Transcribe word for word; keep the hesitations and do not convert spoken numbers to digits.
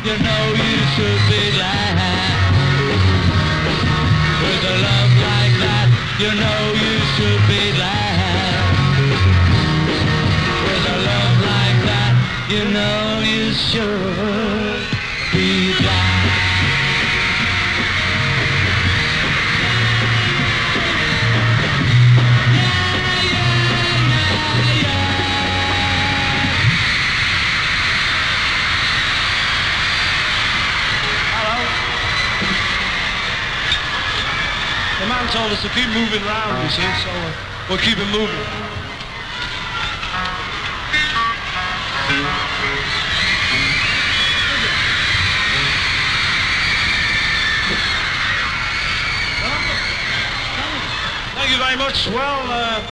you know you should be glad. With a love like that, you know you should be glad. With a love like that, you know you should be glad. The man told us to keep moving around, you see, so uh, we'll keep it moving. Thank you very much. Well, uh,